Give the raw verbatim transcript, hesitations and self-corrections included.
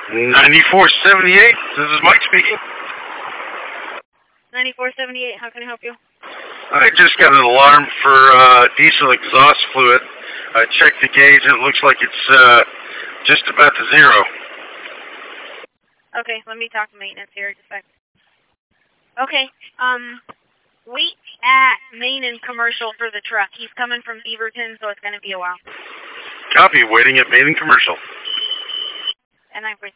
ninety-four seventy-eight, this is Mike speaking. ninety-four seventy-eight, how can I help you? I just got an alarm for uh, diesel exhaust fluid. I checked the gauge and it looks like it's uh, just about to zero. Okay, let me talk to maintenance here just a second. Okay, um, wait at main and commercial for the truck. He's coming from Beaverton, so it's going to be a while. Copy, waiting at main and commercial. And I'm